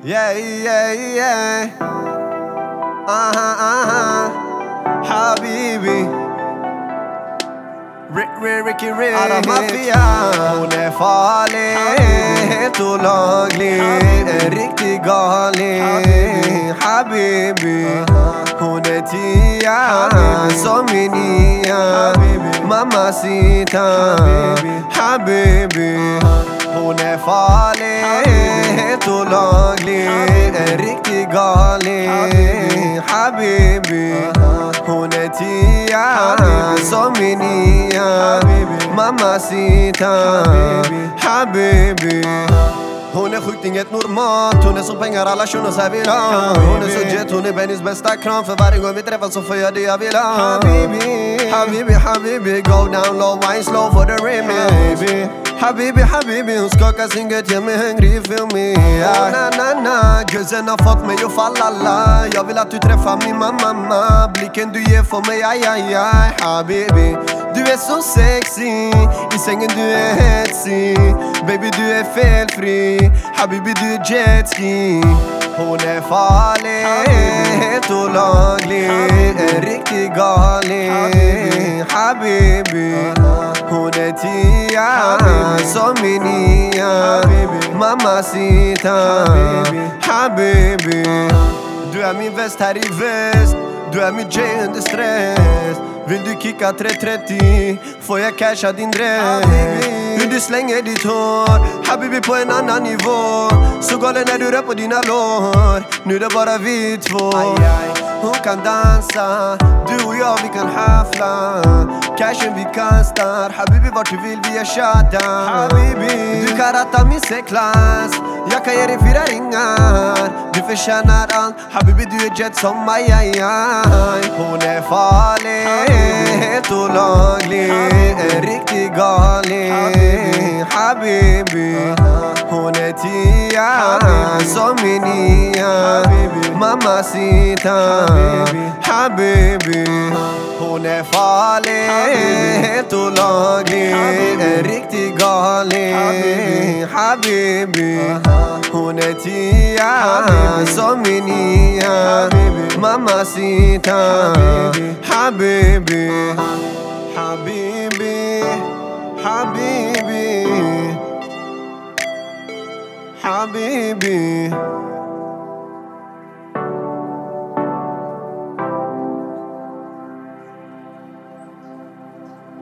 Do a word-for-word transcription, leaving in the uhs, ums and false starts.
Yeah, yeah, yeah. Aha, aha. Habibi. Rick, Rick, Ricky, Rick. Alla maffia. Hon är farlig, helt olaglig, en riktig galning. Habibi. Hon är tia, som min nia. Mamacita. Habibi. Hon är farlig, helt olaglig, en riktig galning. Habibi. Hon är tia, som min nia. Mamacita. Habibi. Hon är sjukt inget normalt. Hon är som pengar alla shunos här vill ha. Hon är så jet, hon är Bennys bästa kram. För varje gång vi träffas så får jag det jag vill ha. Habibi, Habibi, Habibi. Go down low, wine slow for the remix. Habibi, Habibi, hon skakar sin gött, gör mig hungrig, feel me. Oh, na, na, na, guzzen har fått mig att falla la. Jag vill att du träffar min mamma. Blicken du ger för mig, aj, aj, aj. Habibi, du är så sexy. I sängen du är hetsig. Baby, du är felfri. Habibi, du är jetski. Hon är farlig, helt olaglig, en riktig galning. Habibi. Hon är tia, som min nia. Mamacita. Habibi. Du är min väst här i väst. Du är min J under stress. Vill du kicka tre trettio får jag casha din dress. Hur du slänger ditt hår, Habibi, på en annan nivå. Så galen när du rör på dina lår. Nu är det bara vi två. Hon kan dansa, du och jag vi kan haffla. Cashen vi kastar, Habibi, vart du vill vi är shada. Habibi, du kan ratta min C-klass. Jag kan ge dig fyra ringar. Du förtjänar allt, Habibi, du är jet som aj, aj, aj. Hon är farlig, helt olaglig, en riktig galning. Habibi. Hon är tia, som min nia. Mamacita. Habibi. Hon är farlig, helt olaglig, en riktig galning. Habibi. Hon är tia, som min nia. Mamacita. Habibi. Habibi. Habibi. Habibi.